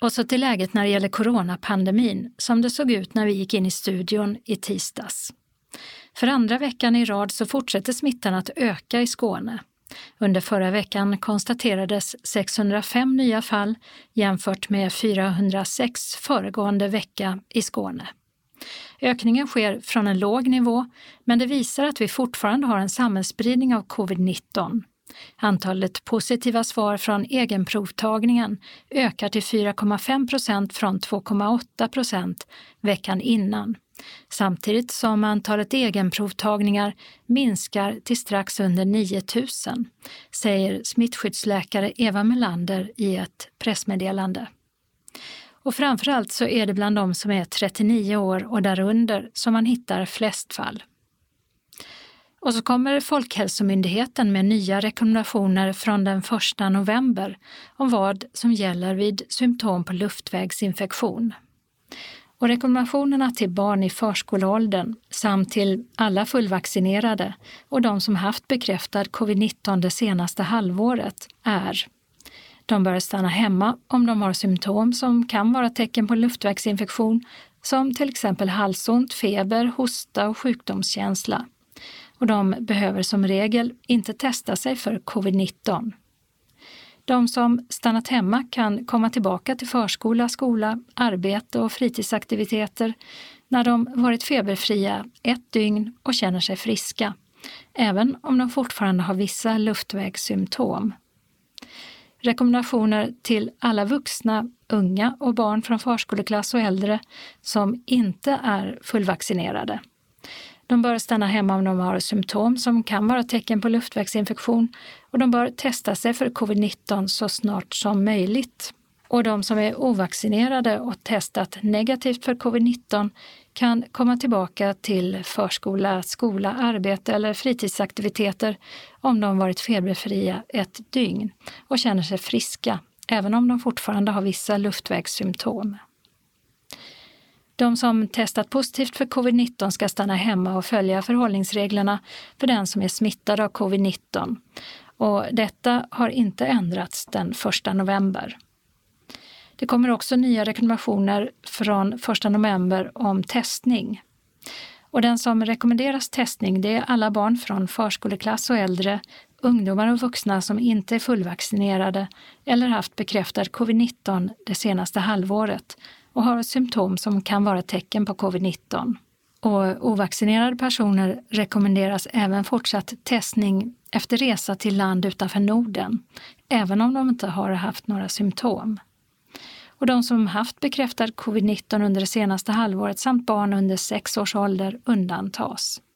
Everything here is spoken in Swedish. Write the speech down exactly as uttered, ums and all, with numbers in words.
Och så till läget när det gäller coronapandemin som det såg ut när vi gick in i studion i tisdags. För andra veckan i rad så fortsätter smittan att öka i Skåne. Under förra veckan konstaterades sexhundrafem nya fall jämfört med fyrahundrasex föregående vecka i Skåne. Ökningen sker från en låg nivå, men det visar att vi fortfarande har en samhällsspridning av covid nitton. Antalet positiva svar från egenprovtagningen ökar till fyra komma fem procent från två komma åtta procent veckan innan. Samtidigt som antalet egenprovtagningar minskar till strax under nio tusen, säger smittskyddsläkare Eva Melander i ett pressmeddelande. Och framförallt så är det bland de som är trettionio år och därunder som man hittar flest fall. Och så kommer Folkhälsomyndigheten med nya rekommendationer från den första november om vad som gäller vid symptom på luftvägsinfektion. Och rekommendationerna till barn i förskoleåldern samt till alla fullvaccinerade och de som haft bekräftad covid nitton det senaste halvåret är: de bör stanna hemma om de har symptom som kan vara tecken på luftvägsinfektion, som till exempel halsont, feber, hosta och sjukdomskänsla. Och de behöver som regel inte testa sig för covid nitton. De som stannat hemma kan komma tillbaka till förskola, skola, arbete och fritidsaktiviteter när de varit feberfria ett dygn och känner sig friska, även om de fortfarande har vissa luftvägssymptom. Rekommendationer till alla vuxna, unga och barn från förskoleklass och äldre som inte är fullvaccinerade. De bör stanna hemma om de har symptom som kan vara tecken på luftvägsinfektion, och de bör testa sig för covid nitton så snart som möjligt. Och de som är ovaccinerade och testat negativt för covid nitton kan komma tillbaka till förskola, skola, arbete eller fritidsaktiviteter om de varit feberfria ett dygn och känner sig friska, även om de fortfarande har vissa luftvägssymptom. De som testat positivt för covid nitton ska stanna hemma och följa förhållningsreglerna för den som är smittad av covid nitton. Och detta har inte ändrats den första november. Det kommer också nya rekommendationer från första november om testning. Och den som rekommenderas testning, det är alla barn från förskoleklass och äldre, ungdomar och vuxna som inte är fullvaccinerade eller haft bekräftad covid nitton det senaste halvåret och har symptom som kan vara tecken på covid nitton. Och ovaccinerade personer rekommenderas även fortsatt testning efter resa till land utanför Norden, även om de inte har haft några symptom. Och de som haft bekräftad covid nitton under det senaste halvåret samt barn under sex års ålder undantas.